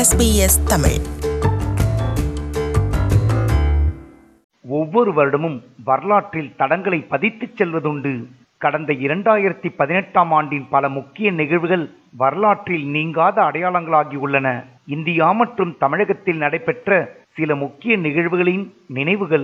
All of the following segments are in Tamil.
SBS தமிழ். ஒவ்வொரு வருடமும் வரலாற்றில் தடங்களை பதித்துச் செல்வதுண்டு. கடந்த 2018ஆம் ஆண்டின் பல முக்கிய நிகழ்வுகள் வரலாற்றில் நீங்காத அடையாளங்களாகி உள்ளன. இந்தியா மற்றும் தமிழகத்தில் நடைபெற்ற சில முக்கிய நிகழ்வுகளின் நினைவுகள்.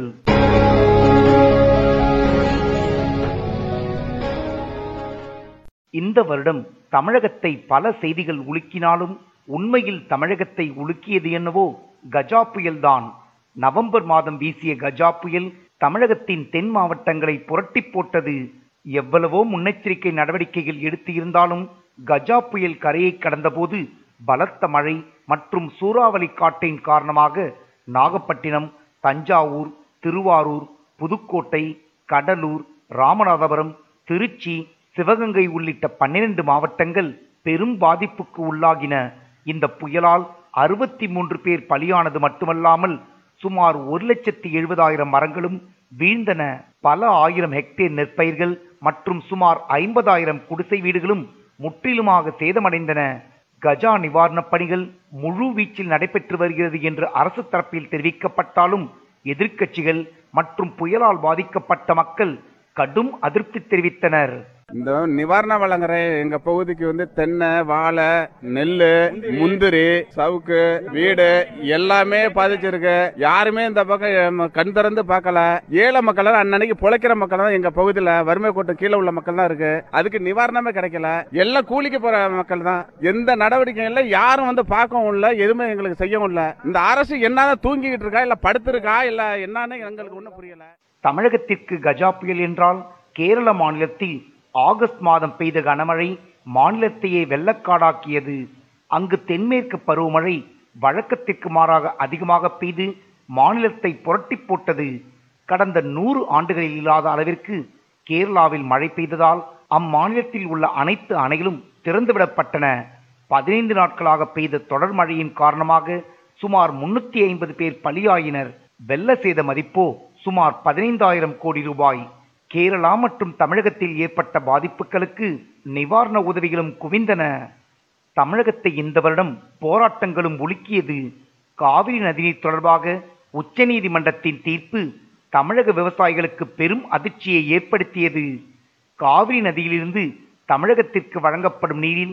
இந்த வருடம் தமிழகத்தை பல செய்திகள் உலுக்கினாலும் உண்மையில் தமிழகத்தை உலுக்கியது என்னவோ கஜா புயல்தான். நவம்பர் மாதம் வீசிய கஜா புயல் தமிழகத்தின் தென் மாவட்டங்களை புரட்டி போட்டது. எவ்வளவோ முன்னெச்சரிக்கை நடவடிக்கைகள் எடுத்து இருந்தாலும் கஜா புயல் கரையை கடந்தபோது பலத்த மழை மற்றும் சூறாவளி காற்றின் காரணமாக நாகப்பட்டினம், தஞ்சாவூர், திருவாரூர், புதுக்கோட்டை, கடலூர், ராமநாதபுரம், திருச்சி, சிவகங்கை உள்ளிட்ட 12 மாவட்டங்கள் பெரும் பாதிப்புக்கு உள்ளாகின. இந்த புயலால் 63 பேர் பலியானது மட்டுமல்லாமல் சுமார் 1,70,000 மரங்களும் வீழ்ந்தன. பல ஆயிரம் ஹெக்டேர் நெற்பயிர்கள் மற்றும் சுமார் 50,000 குடிசை வீடுகளும் முற்றிலுமாக சேதமடைந்தன. கஜா நிவாரணப் பணிகள் முழு வீச்சில் நடைபெற்று வருகிறது என்று அரசு தரப்பில் தெரிவிக்கப்பட்டாலும் எதிர்க்கட்சிகள் மற்றும் புயலால் பாதிக்கப்பட்ட மக்கள் கடும் அதிருப்தி தெரிவித்தனர். இந்த நிவாரண வழங்குற எங்க பகுதிக்கு தென்னை, வாழை, நெல்லு, முந்திரி, சவுக்கு, வீடு எல்லாமே பாதிச்சிருக்கு. யாருமே இந்த பக்கம் கண் திறந்து பார்க்கல. ஏழை மக்கள் அன்னைக்கு பொழைக்கிற மக்கள் தான் எங்க பகுதியில வறுமை கோட்டு கீழே உள்ள மக்கள் தான் இருக்கு. அதுக்கு நிவாரணமே கிடைக்கல. எல்லாம் கூலிக்கு போற மக்கள் தான். எந்த நடவடிக்கையும் இல்லை, யாரும் பார்க்கவும் இல்லை, எதுவுமே எங்களுக்கு செய்யவும் இல்லை. இந்த அரசு என்னதான் தூங்கிக்கிட்டு இருக்கா, இல்ல படுத்திருக்கா, இல்ல என்னன்னு எங்களுக்கு ஒன்றும் புரியல. தமிழகத்திற்கு கஜா புயல் என்றால் கேரள மாநிலத்தில் ஆகஸ்ட் மாதம் பெய்த கனமழை மாநிலத்தையே வெள்ளக்காடாக்கியது. அங்கு தென்மேற்கு பருவமழை வழக்கத்திற்கு மாறாக அதிகமாக பெய்து மாநிலத்தை புரட்டி போட்டது. கடந்த 100 ஆண்டுகளில் இல்லாத அளவிற்கு கேரளாவில் மழை பெய்ததால் அம்மாநிலத்தில் உள்ள அனைத்து அணைகளும் திறந்துவிடப்பட்டன. 15 நாட்களாக பெய்த தொடர் மழையின் காரணமாக சுமார் 350 பேர் பலியாயினர். வெள்ள சேத மதிப்போ சுமார் 15,000 கோடி ரூபாய். கேரளா மற்றும் தமிழகத்தில் ஏற்பட்ட பாதிப்புகளுக்கு நிவாரண உதவிகளும் குவிந்தன. தமிழகத்தை இந்த வருடம் போராட்டங்களும் உலுக்கியது. காவிரி நதிநீர் தொடர்பாக உச்சநீதிமன்றத்தின் தீர்ப்பு தமிழக விவசாயிகளுக்கு பெரும் அதிர்ச்சியை ஏற்படுத்தியது. காவிரி நதியிலிருந்து தமிழகத்திற்கு வழங்கப்படும் நீரில்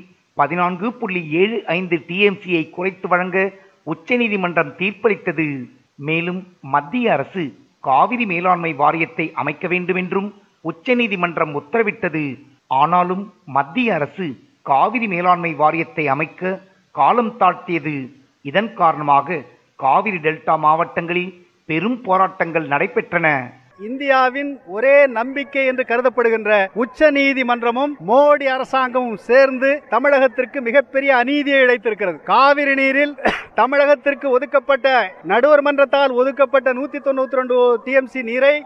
14.75 TMCயை குறைத்து வழங்க உச்சநீதிமன்றம் தீர்ப்பளித்தது. மேலும் மத்திய அரசு காவிரி மேலாண்மை வாரியத்தை அமைக்க வேண்டும் என்றும் உச்சநீதிமன்றம் உத்தரவிட்டது. ஆனாலும் மத்திய அரசு காவிரி மேலாண்மை வாரியத்தை அமைக்க காலம் தாழ்த்தியது. இதன் காரணமாக காவிரி டெல்டா மாவட்டங்களில் பெரும் போராட்டங்கள் நடைபெற்றன. இந்தியாவின் ஒரே நம்பிக்கை என்று கருதப்படுகின்ற உச்ச நீதிமன்றமும் மோடி அரசாங்கமும் சேர்ந்து தமிழகத்திற்கு மிகப்பெரிய அநீதியை இழைத்திருக்கிறது. காவிரி நீரில் தமிழகத்திற்கு ஒதுக்கப்பட்ட நடுவர் மன்றத்தால் ஒதுக்கப்பட்ட 192 TMC நீரை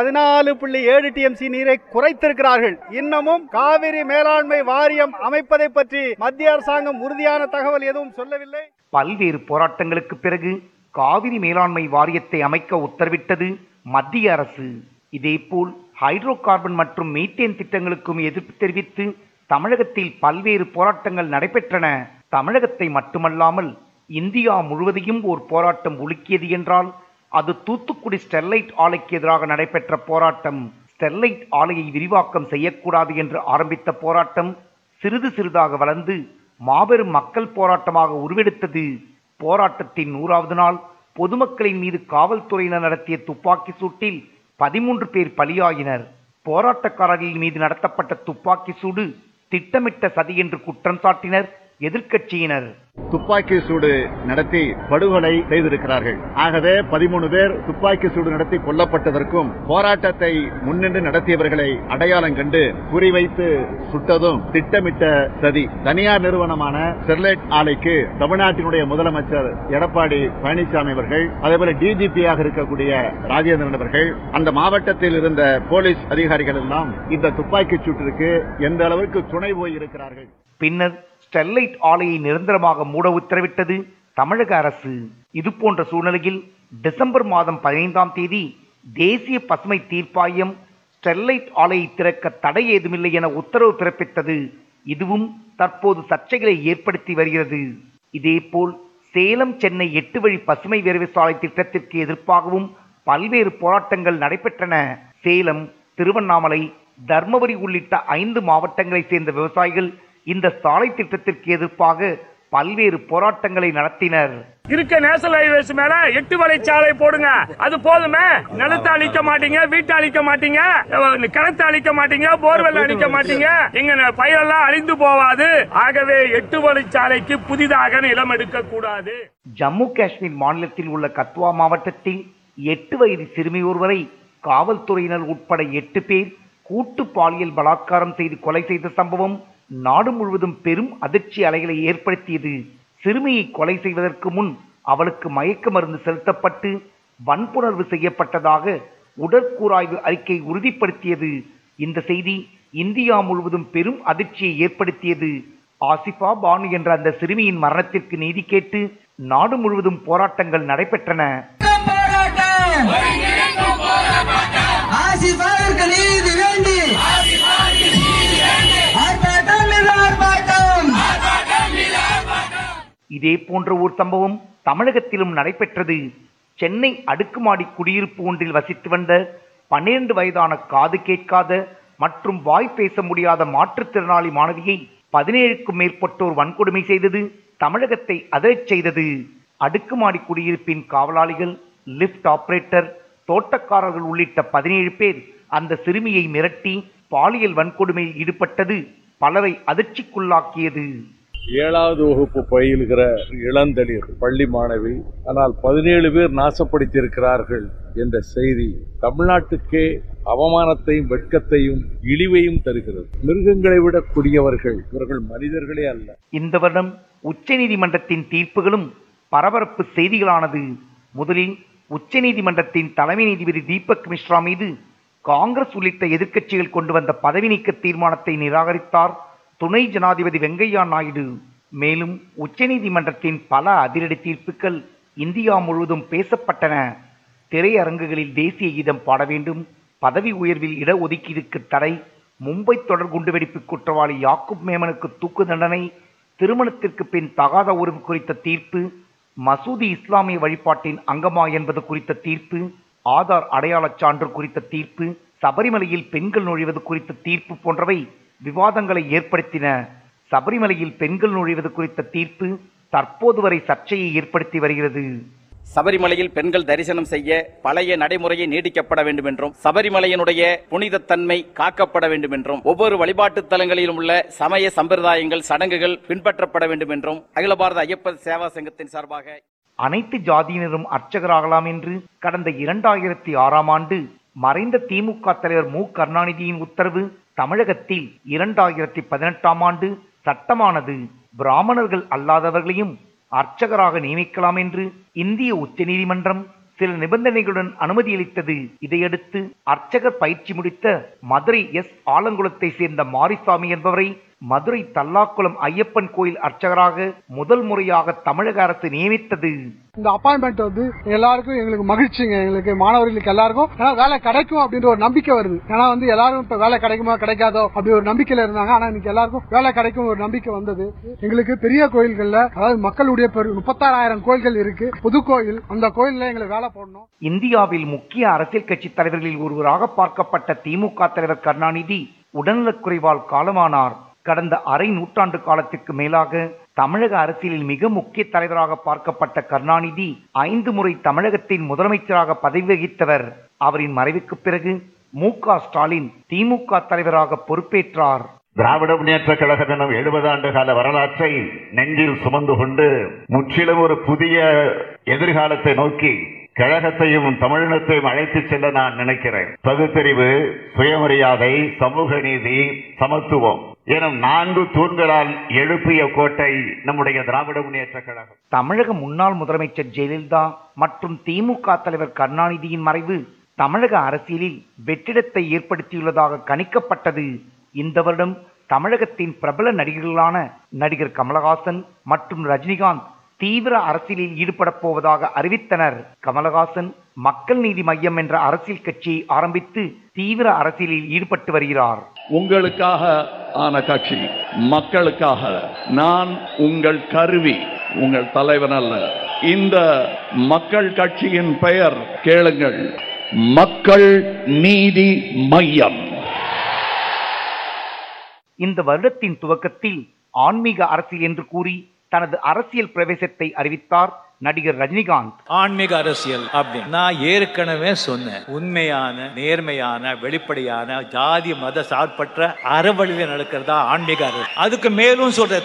14.7 TMC நீரை குறைத்திருக்கிறார்கள். இன்னமும் காவிரி மேலாண்மை வாரியம் அமைப்பதை பற்றி மத்திய அரசாங்கம் உறுதியான தகவல் எதுவும் சொல்லவில்லை. பல்வேறு போராட்டங்களுக்கு பிறகு காவிரி மேலாண்மை வாரியத்தை அமைக்க உத்தரவிட்டது மத்திய அரசு. இதேபோல் ஹைட்ரோ கார்பன் மற்றும் மீத்தேன் திட்டங்களுக்கும் எதிர்ப்பு தெரிவித்து தமிழகத்தில் பல்வேறு போராட்டங்கள் நடைபெற்றன. தமிழகத்தை மட்டுமல்லாமல் இந்தியா முழுவதையும் ஒரு போராட்டம் உலுக்கியது என்றால் அது தூத்துக்குடி ஸ்டெர்லைட் ஆலைக்கு எதிராக நடைபெற்ற போராட்டம். ஸ்டெர்லைட் ஆலையை விரிவாக்கம் செய்யக்கூடாது என்று ஆரம்பித்த போராட்டம் சிறிது சிறிதாக வளர்ந்து மாபெரும் மக்கள் போராட்டமாக உருவெடுத்தது. போராட்டத்தின் 100வது நாள் பொதுமக்களின் மீது காவல்துறையினர் நடத்திய துப்பாக்கி சூட்டில் 13 பேர் பலியாயினர். போராட்டக்காரர்கள் மீது நடத்தப்பட்ட துப்பாக்கி சூடு திட்டமிட்ட சதி என்று குற்றம் சாட்டினர் எதிர்க்கட்சியினர். துப்பாக்கி சூடு நடத்தி படுகொலை செய்திருக்கிறார்கள். ஆகவே 13 பேர் துப்பாக்கி சூடு நடத்தி கொல்லப்பட்டதற்கும் போராட்டத்தை முன்னின்று நடத்தியவர்களை அடையாளம் கண்டு குறிவைத்து சுட்டதும் திட்டமிட்ட சதி. தனியார் நிறுவனமான ஸ்டெர்லைட் ஆலைக்கு தமிழ்நாட்டினுடைய முதலமைச்சர் எடப்பாடி பழனிசாமி அவர்கள், அதேபோல டிஜிபியாக இருக்கக்கூடிய ராஜேந்திரன் அவர்கள், அந்த மாவட்டத்தில் இருந்த போலீஸ் அதிகாரிகள் எல்லாம் இந்த துப்பாக்கி சூட்டிற்கு எந்த அளவுக்கு துணை போயிருக்கிறார்கள். பின்னர் ஸ்டெர்லைட் ஆலையை நிரந்தரமாக மூட உத்தரவிட்டது தமிழக அரசு. இதுபோன்ற சூழ்நிலையில் டிசம்பர் மாதம் 15ஆம் தேதி தேசிய பசுமை தீர்ப்பாயம் ஸ்டெர்லைட் ஆலையை திறக்க தடை ஏதுமில்லை என உத்தரவு பிறப்பித்தது. இதுவும் தற்போது சர்ச்சைகளை ஏற்படுத்தி வருகிறது. இதேபோல் சேலம் சென்னை 8 வழி பசுமை விரைவு சாலை திட்டத்திற்கு எதிர்ப்பாகவும் பல்வேறு போராட்டங்கள் நடைபெற்றன. சேலம், திருவண்ணாமலை, தர்மபுரி உள்ளிட்ட 5 மாவட்டங்களைச் சேர்ந்த விவசாயிகள் இந்த சாலை திட்டத்திற்கு எதிர்ப்பாக பல்வேறு போராட்டங்களை நடத்தினர். இருக்க நேஷனல் ஹைவேஸ் மேல 8 வழிச்சாலை போடுங்க, அது போதுமே. நிலத்தை அழிக்க மாட்டீங்க, வீட்டை அழிக்க மாட்டீங்க, கிணத்தை அழிக்க மாட்டீங்க, போர்வெல் அழிக்க மாட்டீங்க, எங்க பயிரெல்லாம் அழிந்து போவாது. ஆகவே 8 வழிச்சாலைக்கு புதிதாக நிலம் எடுக்க கூடாது. ஜம்மு காஷ்மீர் மாநிலத்தில் உள்ள கத்வா மாவட்டத்தில் 8 வயது சிறுமி ஒருவரை காவல்துறையினர் உட்பட 8 பேர் கூட்டு பாலியல் பலாத்காரம் செய்து கொலை செய்த சம்பவம் நாடு முழுவதும் பெரும் அதிர்ச்சி அலைகளை ஏற்படுத்தியது. சிறுமியை கொலை செய்வதற்கு முன் அவளுக்கு மயக்க மருந்து செலுத்தப்பட்டு வன்புணர்வு செய்யப்பட்டதாக உடற்கூறாய்வு அறிக்கை உறுதிப்படுத்தியது. இந்த செய்தி இந்தியா முழுவதும் பெரும் அதிர்ச்சியை ஏற்படுத்தியது. ஆசிஃபா பானு என்ற அந்த சிறுமியின் மரணத்திற்கு நீதி கேட்டு நாடு முழுவதும் போராட்டங்கள் நடைபெற்றன. இதே போன்ற ஒரு சம்பவம் தமிழகத்திலும் நடைபெற்றது. சென்னை அடுக்குமாடி குடியிருப்பு ஒன்றில் வசித்து வந்த 12 வயதான காது கேட்காத மற்றும் வாய் பேச முடியாத மாற்றுத்திறனாளி மாணவியை 17க்கும் மேற்பட்டோர் வன்கொடுமை செய்தது தமிழகத்தை அதிரச் செய்தது. அடுக்குமாடி குடியிருப்பின் காவலாளிகள், லிப்ட் ஆபரேட்டர், தோட்டக்காரர்கள் உள்ளிட்ட 17 பேர் அந்த சிறுமியை மிரட்டி பாலியல் வன்கொடுமையில் ஈடுபட்டது பலரை அதிர்ச்சிக்குள்ளாக்கியது. 7வது வகுப்பு பயிலுகிற இளந்தளிர் பள்ளி மாணவி, ஆனால் 17 பேர் நாசப்படுத்தியிருக்கிறார்கள் என்ற செய்தி தமிழ்நாட்டுக்கே அவமானத்தையும் வெட்கத்தையும் இழிவையும் தருகிறது. மிருகங்களை விட கொடியவர்கள் இவர்கள், மனிதர்களே அல்ல. இந்த வருடம் உச்சநீதிமன்றத்தின் தீர்ப்புகளும் பரபரப்பு செய்திகளானது. முதலில் உச்சநீதிமன்றத்தின் தலைமை நீதிபதி தீபக் மிஸ்ரா மீது காங்கிரஸ் உள்ளிட்ட எதிர்க்கட்சிகள் கொண்டு வந்த பதவி நீக்க தீர்மானத்தை நிராகரித்தார் துணை ஜனாதிபதி வெங்கையா நாயுடு. மேலும் உச்சநீதிமன்றத்தின் பல அதிரடி தீர்ப்புகள் இந்தியா முழுவதும் பேசப்பட்டன. திரையரங்குகளில் தேசிய கீதம் பாட வேண்டும், பதவி உயர்வில் இடஒதுக்கீடுக்கு தடை, மும்பை தொடர் குண்டுவெடிப்பு குற்றவாளி யாக்கூப் மேமனுக்கு தூக்கு தண்டனை, திருமணத்திற்கு பின் தகாத உறவு குறித்த தீர்ப்பு, மசூதி இஸ்லாமிய வழிபாட்டின் அங்கமா என்பது குறித்த தீர்ப்பு, ஆதார் அடையாளச் சான்று குறித்த தீர்ப்பு, சபரிமலையில் பெண்கள் நுழைவது குறித்த தீர்ப்பு போன்றவை விவாதங்களை ஏற்படுத்தின. சபரிமலையில் பெண்கள் நுழைவது குறித்த தீர்ப்பு தற்போது வரை சர்ச்சையை ஏற்படுத்தி வருகிறது. சபரிமலையில் பெண்கள் தரிசனம் செய்ய பழைய நடைமுறையை நீடிக்கப்பட வேண்டும் என்றும், சபரிமலையினுடைய புனிதத்தன்மை காக்கப்பட வேண்டும் என்றும், ஒவ்வொரு வழிபாட்டு தலங்களிலும் உள்ள சமய சம்பிரதாயங்கள், சடங்குகள் பின்பற்றப்பட வேண்டும் என்றும் அகில பாரத ஐயப்ப சேவா சங்கத்தின் சார்பாக அனைத்து ஜாதியினரும் அர்ச்சகராகலாம் என்று கடந்த 2006ஆம் ஆண்டு மறைந்த திமுக தலைவர் மு கருணாநிதியின் உத்தரவு தமிழகத்தில் 2018ஆம் ஆண்டு சட்டமானது. பிராமணர்கள் அல்லாதவர்களையும் அர்ச்சகராக நியமிக்கலாம் என்று இந்திய உச்சநீதிமன்றம் சில நிபந்தனைகளுடன் அனுமதியளித்தது. இதையடுத்து அர்ச்சகர் பயிற்சி முடித்த மதுரை ஆலங்குளத்தை சேர்ந்த மாரிசாமி என்பவரை மதுரை தல்லாக்குளம் ஐயப்பன் கோயில் அர்ச்சகராக முதல் முறையாக தமிழக அரசு நியமித்தது. இந்த அப்பாயின்மெண்ட் வந்து எல்லாருக்கும் எங்களுக்கு மகிழ்ச்சிங்க. எங்களுக்கு மாணவர்களுக்கு எல்லாருக்கும் வேலை கிடைக்கும் அப்படின்ற ஒரு நம்பிக்கை வருது. ஏன்னா எல்லாரும் இப்ப வேலை கிடைக்குமா கிடைக்காதோ அப்படி ஒரு நம்பிக்கையில இருந்தாங்க. ஆனா இன்னைக்கு எல்லாருக்கும் வேலை கிடைக்கும் ஒரு நம்பிக்கை வந்தது. எங்களுக்கு பெரிய கோயில்கள்ல, அதாவது மக்களுடைய 36,000 கோயில்கள் இருக்கு, பொது கோயில், அந்த கோயில்ல எங்களுக்கு வேலை போடணும். இந்தியாவில் முக்கிய அரசியல் கட்சி தலைவர்களில் ஒருவராக பார்க்கப்பட்ட திமுக தலைவர் கருணாநிதி உடல்நலக்குறைவால் காலமானார். கடந்த அரை நூற்றாண்டு காலத்திற்கு மேலாக தமிழக அரசியலில் மிக முக்கிய தலைவராக பார்க்கப்பட்ட கருணாநிதி 5 முறை தமிழகத்தின் முதலமைச்சராக பதவி வகித்தவர். அவரின் மறைவுக்கு பிறகு மு.க. ஸ்டாலின் திமுக தலைவராக பொறுப்பேற்றார். திராவிட முன்னேற்ற கழகம் எனும் 70 ஆண்டு கால வரலாற்றை நெஞ்சில் சுமந்து கொண்டு முற்றிலும் ஒரு புதிய எதிர்காலத்தை நோக்கி கழகத்தையும் தமிழினத்தையும் அழைத்து செல்ல நான் நினைக்கிறேன். பகுத்தறிவு, சுயமரியாதை, சமூக நீதி, சமத்துவம் எனும் 4 தூண்களால் எழுப்பிய கோட்டை நம்முடைய திராவிட முன்னேற்ற கழகம். தமிழக முன்னாள் முதலமைச்சர் ஜெயலலிதா மற்றும் திமுக தலைவர் கருணாநிதியின் மறைவு தமிழக அரசியலில் வெற்றிடத்தை ஏற்படுத்தியுள்ளதாக கணிக்கப்பட்டது. இந்த வருடம் தமிழகத்தின் பிரபல நடிகர்களான நடிகர் கமலஹாசன் மற்றும் ரஜினிகாந்த் தீவிர அரசியலில் ஈடுபட போவதாக அறிவித்தனர். கமலஹாசன் மக்கள் நீதி மையம் என்ற அரசியல் கட்சியை ஆரம்பித்து தீவிர அரசியலில் ஈடுபட்டு வருகிறார். உங்களுக்காக ஆன கட்சி, மக்களுக்காக. நான் உங்கள் கருவி. உங்கள் தலைவன் அல்ல. இந்த மக்கள் கட்சியின் பெயர் கேளுங்கள், மக்கள் நீதி மையம். இந்த வருடத்தின் துவக்கத்தில் ஆன்மீக அரசியல் என்று கூறி தனது அரசியல் பிரவேசத்தை அறிவித்தார் நடிகர் ரஜினிகாந்த். ஆன்மீக அரசியல் அப்படின்னு நான் ஏற்கனவே சொன்னேன். உண்மையான, நேர்மையான, வெளிப்படையான, ஜாதி மத சார்பற்ற அறவழியில் நடக்கிறதா ஆன்மீக அரசியல். அதுக்கு மேலும் சொல்ற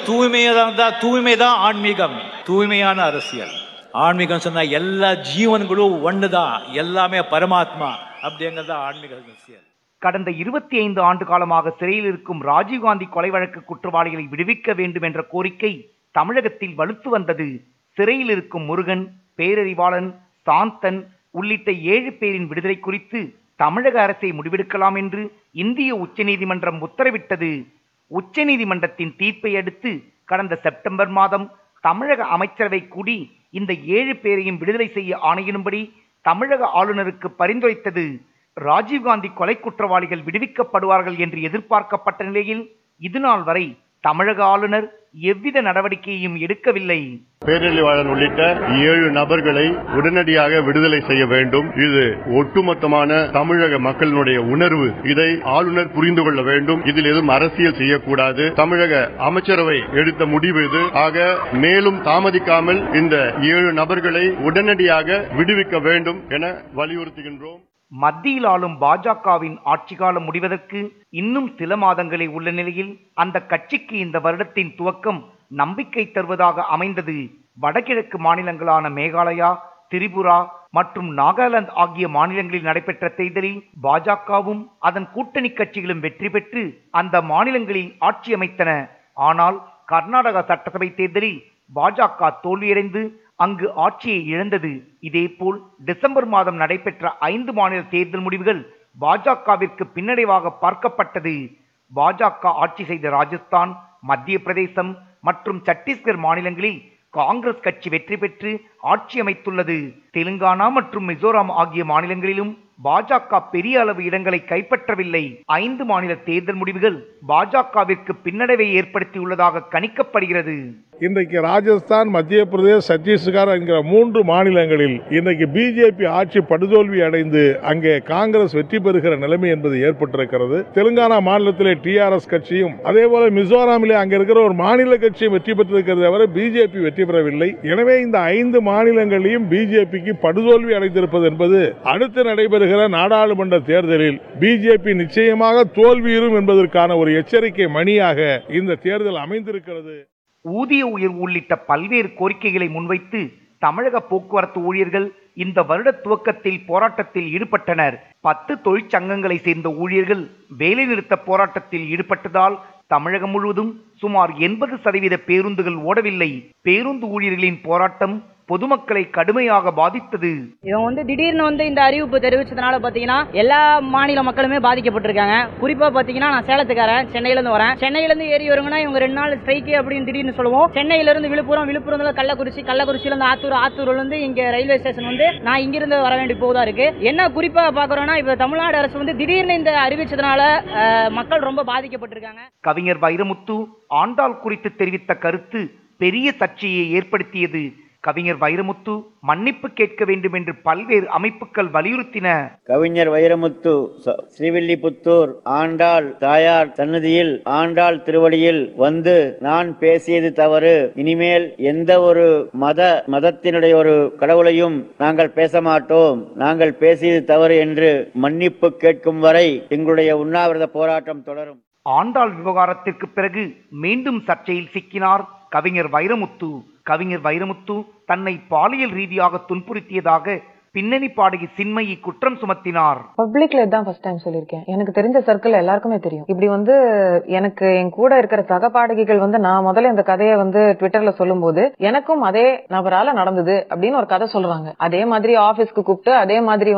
தூய்மைதான் ஆன்மீகம், தூய்மையான அரசியல். ஆன்மீகம் சொன்னா எல்லா ஜீவன்களும் ஒண்ணுதான், எல்லாமே பரமாத்மா அப்படிங்கிறதா ஆன்மீக அரசியல். கடந்த 25 ஆண்டு காலமாக சிறையில் இருக்கும் ராஜீவ்காந்தி கொலை வழக்கு குற்றவாளிகளை விடுவிக்க வேண்டும் என்ற கோரிக்கை தமிழகத்தில் வலுத்து வந்தது. சிறையில் இருக்கும் முருகன், பேரறிவாளன், சாந்தன் உள்ளிட்ட 7 பேரின் விடுதலை குறித்து தமிழக அரசை முடிவெடுக்கலாம் என்று இந்திய உச்சநீதிமன்றம் உத்தரவிட்டது. உச்சநீதிமன்றத்தின் தீர்ப்பை அடுத்து கடந்த செப்டம்பர் மாதம் தமிழக அமைச்சரவை கூடி இந்த 7 பேரையும் விடுதலை செய்ய ஆணையிடும்படி தமிழக ஆளுநருக்கு பரிந்துரைத்தது. ராஜீவ்காந்தி கொலை குற்றவாளிகள் விடுவிக்கப்படுவார்கள் என்று எதிர்பார்க்கப்பட்ட நிலையில் இதுநாள் வரை தமிழக ஆளுநர் எவ்வித நடவடிக்கையையும் எடுக்கவில்லை. பேரறிவாளன் உள்ளிட்ட 7 நபர்களை உடனடியாக விடுதலை செய்ய வேண்டும். இது ஒட்டுமொத்தமான தமிழக மக்களினுடைய உணர்வு. இதை ஆளுநர் புரிந்து கொள்ள வேண்டும். இதில் எதுவும் அரசியல் செய்யக்கூடாது. தமிழக அமைச்சரவை எடுத்த முடிவு இது. ஆக மேலும் தாமதிக்காமல் இந்த 7 நபர்களை உடனடியாக விடுவிக்க வேண்டும் என வலியுறுத்துகின்றோம். மத்தியில் ஆளும் பாஜகவின் ஆட்சி காலம் முடிவதற்கு இன்னும் சில மாதங்களே உள்ள நிலையில் அந்த கட்சிக்கு இந்த வருடத்தின் துவக்கம் நம்பிக்கை தருவதாக அமைந்தது. வடகிழக்கு மாநிலங்களான மேகாலயா, திரிபுரா மற்றும் நாகாலாந்து ஆகிய மாநிலங்களில் நடைபெற்ற தேர்தலில் பாஜகவும் அதன் கூட்டணி கட்சிகளும் வெற்றி பெற்று அந்த மாநிலங்களில் ஆட்சி அமைத்தன. ஆனால் கர்நாடகா சட்டசபை தேர்தலில் பாஜக தோல்வியடைந்து அங்கு ஆட்சியை இழந்தது. இதேபோல் டிசம்பர் மாதம் நடைபெற்ற 5 மாநில தேர்தல் முடிவுகள் பாஜகவிற்கு பின்னடைவாக பார்க்கப்பட்டது. பாஜக ஆட்சி செய்த ராஜஸ்தான், மத்திய பிரதேசம் மற்றும் சத்தீஸ்கர் மாநிலங்களில் காங்கிரஸ் கட்சி வெற்றி பெற்று ஆட்சி அமைத்துள்ளது. தெலுங்கானா மற்றும் மிசோராம் ஆகிய மாநிலங்களிலும் பாஜக பெரிய அளவு இடங்களை கைப்பற்றவில்லை. 5 மாநில தேர்தல் முடிவுகள் பாஜகவிற்கு பின்னடைவை ஏற்படுத்தியுள்ளதாக கணிக்கப்படுகிறது. இன்றைக்கு ராஜஸ்தான், மத்திய பிரதேஷ், சத்தீஸ்கர் என்கிற 3 மாநிலங்களில் இன்றைக்கு பிஜேபி ஆட்சி படுதோல்வி அடைந்து அங்கே காங்கிரஸ் வெற்றி பெறுகிற நிலைமை என்பது ஏற்பட்டிருக்கிறது. தெலுங்கானா மாநிலத்திலே டிஆர்எஸ் கட்சியும், அதே போல மிசோராமிலே அங்கே இருக்கிற ஒரு மாநில கட்சியும் வெற்றி பெற்றிருக்கிறது தவிர பிஜேபி வெற்றி பெறவில்லை. எனவே இந்த 5 மாநிலங்களையும் பிஜேபிக்கு படுதோல்வி அடைந்திருப்பது என்பது அடுத்து நடைபெறுகிற நாடாளுமன்ற தேர்தலில் பிஜேபி நிச்சயமாக தோல்வியுறும் என்பதற்கான ஒரு எச்சரிக்கை மணியாக இந்த தேர்தல் அமைந்திருக்கிறது. ஊதிய உயர்வு உள்ளிட்ட பல்வேறு கோரிக்கைகளை முன்வைத்து தமிழக போக்குவரத்து ஊழியர்கள் இந்த வருட துவக்கத்தில் போராட்டத்தில் ஈடுபட்டனர். 10 தொழிற்சங்கங்களை சேர்ந்த ஊழியர்கள் வேலைநிறுத்த போராட்டத்தில் ஈடுபட்டதால் தமிழகம் முழுவதும் சுமார் 80% பேருந்துகள் ஓடவில்லை. பேருந்து ஊழியர்களின் போராட்டம் பொதுமக்களை கடுமையாக பாதித்தது. இவங்க திடீர்னு இந்த அறிவிப்பு தெரிவிச்சதுனால பாத்தீங்கன்னா எல்லா மாநில மக்களுமே பாதிக்கப்பட்டிருக்காங்க. குறிப்பா பாத்தீங்கன்னா நான் சேலத்துக்காரன், சென்னையில இருந்து வரேன். சென்னையில இருந்து ஏறி வருங்கன்னா இவங்க 2 நாள் ஸ்ட்ரைக் அப்படின்னு திடீர்னு சொல்லுவோம். சென்னையில இருந்து விழுப்புரம் கள்ளக்குறிச்சி, கள்ளக்குறிச்சியில இருந்து ஆத்தூர்ல இருந்து இங்க ரயில்வே ஸ்டேஷன் நான் இங்கிருந்து வர வேண்டிய போதா இருக்கு. என்ன குறிப்பா பாக்குறோம்னா இப்ப தமிழ்நாடு அரசு திடீர்னு இந்த அறிவிச்சதுனால மக்கள் ரொம்ப பாதிக்கப்பட்டிருக்காங்க. கவிஞர் வைரமுத்து ஆண்டாள் குறித்து தெரிவித்த கருத்து பெரிய சர்ச்சையை ஏற்படுத்தியது. கவிஞர் வைரமுத்து மன்னிப்பு கேட்க வேண்டும் என்று பல்வேறு அமைப்புகள் வலியுறுத்தின. கவிஞர் வைரமுத்து ஸ்ரீவில்லிபுத்தூர் ஆண்டாள் தாயார் சன்னதியில் ஆண்டாள் திருவடியில் வந்து நான் பேசியது தவறு, இனிமேல் எந்த ஒரு மதத்தினுடைய ஒரு கடவுளையும் நாங்கள் பேச மாட்டோம், நாங்கள் பேசியது தவறு என்று மன்னிப்பு கேட்கும் வரை எங்களுடைய உண்ணாவிரத போராட்டம் தொடரும். ஆண்டாள் விவகாரத்திற்கு பிறகு மீண்டும் சர்ச்சையில் சிக்கினார் கவிஞர் வைரமுத்து. கவிஞர் வைரமுத்து தன்னை பாலியல் ரீதியாக துன்புறுத்தியதாக பின்னணி பாடகி சின்மயி குற்றம் சுமத்தினார். பப்ளிக்ல இதான் ஃபர்ஸ்ட் டைம் சொல்லிருக்கேன். எனக்கு தெரிஞ்ச சர்க்கிள் எல்லாருக்குமே தெரியும். இப்படி எனக்கு என் கூட இருக்கிற சக பாடகிகள் நான் முதல்ல இந்த கதையை ட்விட்டர்ல சொல்லும் போது எனக்கும் அதே நபரால நடந்தது அப்படின்னு ஒரு கதை சொல்றாங்க. அதே மாதிரி ஆபீஸ்க்கு கூப்பிட்டு அதே மாதிரி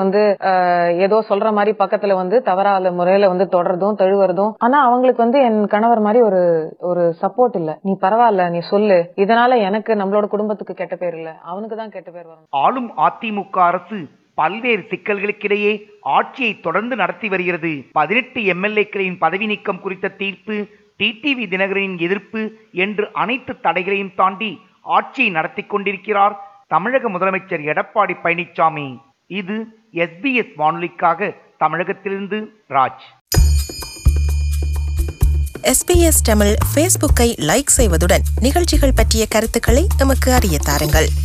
ஏதோ சொல்ற மாதிரி பக்கத்துல தவறான முறையில தொடர்றதும் தழுவுறதும். ஆனா அவங்களுக்கு என் கணவர் மாதிரி ஒரு சப்போர்ட் இல்ல. நீ பரவாயில்ல, நீ சொல்லு, இதனால எனக்கு நம்மளோட குடும்பத்துக்கு கெட்ட பேர் இல்ல, அவனுக்கு தான் கெட்ட பேர் வரும். ஆளும் அதிமுக அரசு பல்வேறு சிக்கல்களுக்கிடையே ஆட்சியை தொடர்ந்து நடத்தி வருகிறது. 18 எம்எல்ஏக்களின் பதவி நீக்கம் குறித்த தீர்ப்பு, டிடிவி தினகரனின் எதிர்ப்பு என்று அனைத்து தடைகளையும் தாண்டி ஆட்சியை நடத்தி கொண்டிருக்கிறார் தமிழக முதலமைச்சர் எடப்பாடி பழனிசாமி. இது SBS வானொலிக்காக தமிழகத்திலிருந்து ராஜ். SBS தமிழ் ஃபேஸ்புக்கை லைக் செய்வதுடன் நிகழ்ச்சிகள் பற்றிய கருத்துக்களை எமக்கு அறிய தாருங்கள்.